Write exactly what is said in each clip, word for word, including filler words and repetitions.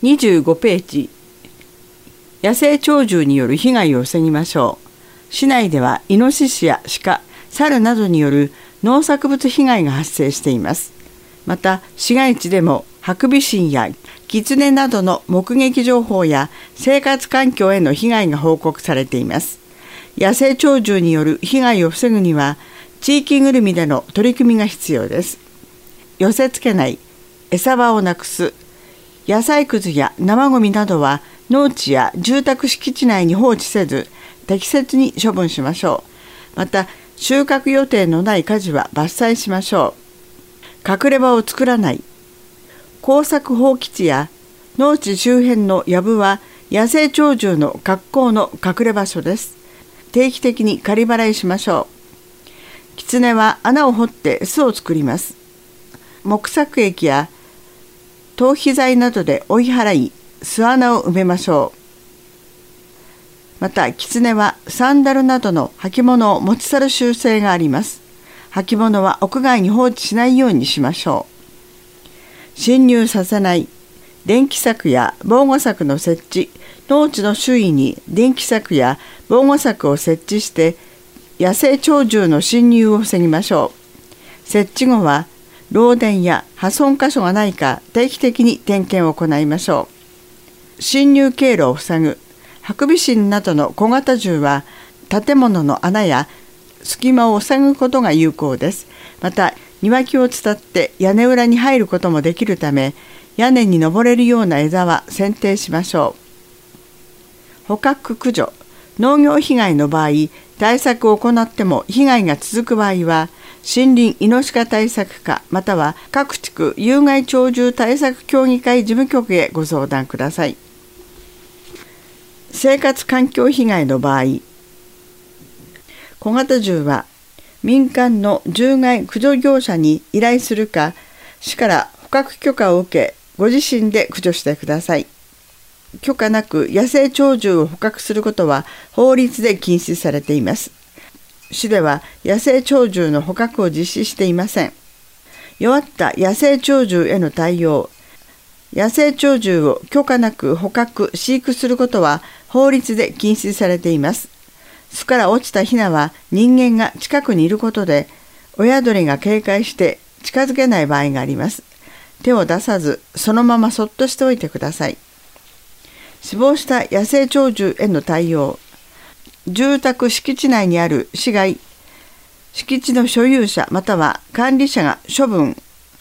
にじゅうごページ、野生鳥獣による被害を防ぎましょう。市内ではイノシシや鹿、猿などによる農作物被害が発生しています。また市街地でもハクビシンやキツネなどの目撃情報や生活環境への被害が報告されています。野生鳥獣による被害を防ぐには地域ぐるみでの取り組みが必要です。寄せ付けない、餌場をなくす、野菜くずや生ごみなどは農地や住宅敷地内に放置せず適切に処分しましょう。また収穫予定のない果樹は伐採しましょう。隠れ場を作らない。耕作放棄地や農地周辺の藪は野生鳥獣の格好の隠れ場所です。定期的に刈り払いしましょう。キツネは穴を掘って巣を作ります。木作液や頭皮剤などで追い払い、巣穴を埋めましょう。またキツネはサンダルなどの履物を持ち去る習性があります。履物は屋外に放置しないようにしましょう。侵入させない。電気柵や防護柵の設置、農地の周囲に電気柵や防護柵を設置して野生鳥獣の侵入を防ぎましょう。設置後は漏電や破損箇所がないか定期的に点検を行いましょう。侵入経路を塞ぐ。ハクビシンなどの小型銃は建物の穴や隙間を塞ぐことが有効です。また庭木を伝って屋根裏に入ることもできるため、屋根に登れるような枝は剪定しましょう。捕獲駆除。農業被害の場合、対策を行っても被害が続く場合は、森林イノシカ対策課または各地区有害鳥獣対策協議会事務局へご相談ください。生活環境被害の場合、小型銃は民間の獣害駆除業者に依頼するか、市から捕獲許可を受け、ご自身で駆除してください。許可なく野生鳥獣を捕獲することは法律で禁止されています。市では野生鳥獣の捕獲を実施していません。弱った野生鳥獣への対応。野生鳥獣を許可なく捕獲・飼育することは法律で禁止されています。巣から落ちたヒナは人間が近くにいることで、親鳥が警戒して近づけない場合があります。手を出さず、そのままそっとしておいてください。死亡した野生鳥獣への対応。住宅敷地内にある市街、敷地の所有者または管理者が処分。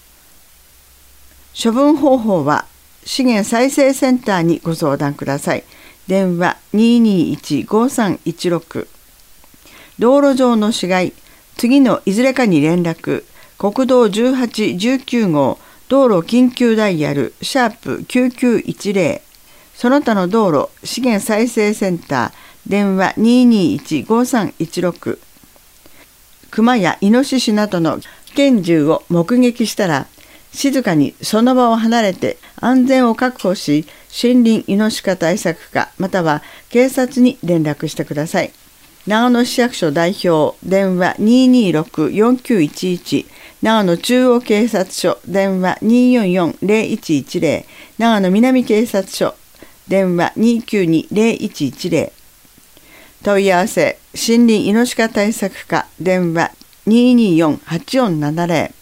処分方法は資源再生センターにご相談ください。電話 にーにーいち ごーさんいちろく。道路上の死骸、次のいずれかに連絡。国道じゅうはち、じゅうきゅうごう、道路緊急ダイヤル、シャープきゅうきゅういちゼロ。その他の道路、資源再生センター、電話 にーにーいち ごーさんいちろく。熊やイノシシなどの危険獣を目撃したら、静かにその場を離れて安全を確保し、森林イノシカ対策課または警察に連絡してください。長野市役所代表、電話 にーにーろく よんきゅういちいち。長野中央警察署、電話 にーよんよん ゼロいちいちゼロ。長野南警察署、電話 にーきゅうに ゼロいちいちゼロ。問い合わせ、森林イノシカ対策課、電話 にーにーよん はちよんななゼロ。